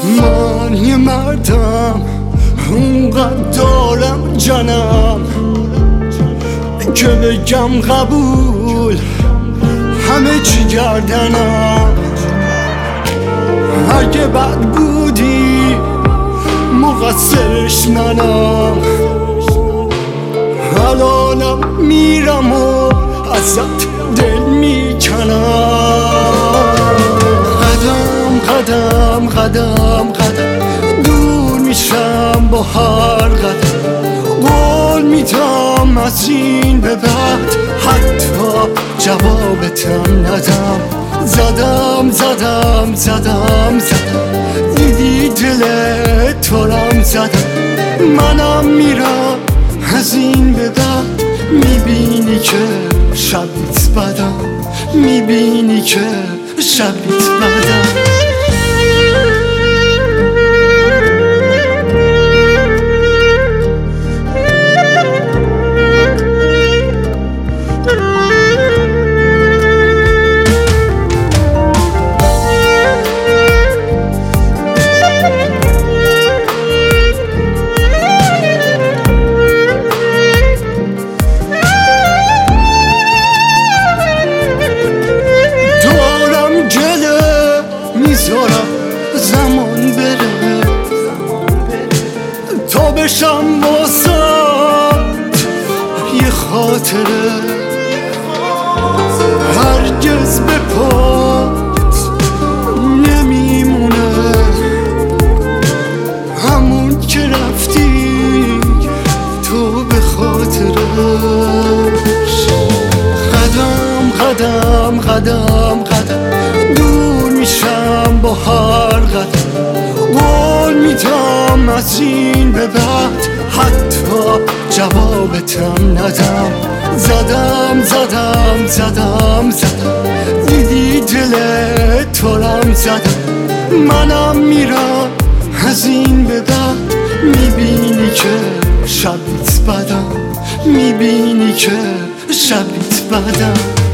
من یه مردم اونقدر دارم جانم که بگم قبول همه چی گردنم. اگه بد بودی مقصرش منم، الانم میرم و ازت دل میکنم. قدم قدم قدم دور میشم با هر قدم، قول میدم از این به بعد حتی جوابتم ندم. زدم دیدی دل تورم زدم. منم میرم از این به بعد، میبینی که شبیت بدم، میبینی که شبیت بدم. زمان بره تا بشم واسات یه خاطره، هرگز به پات نمیمونه همون که رفتی تو به خاطرش. قدم دور میشم با هر قدم، قول میدم از این به بعد حتی جوابتم ندم. زدم دیدی دل تورم زدم. منم میرم از این به بعد، میبینی که شبیت بدم، میبینی که شبیت بدم.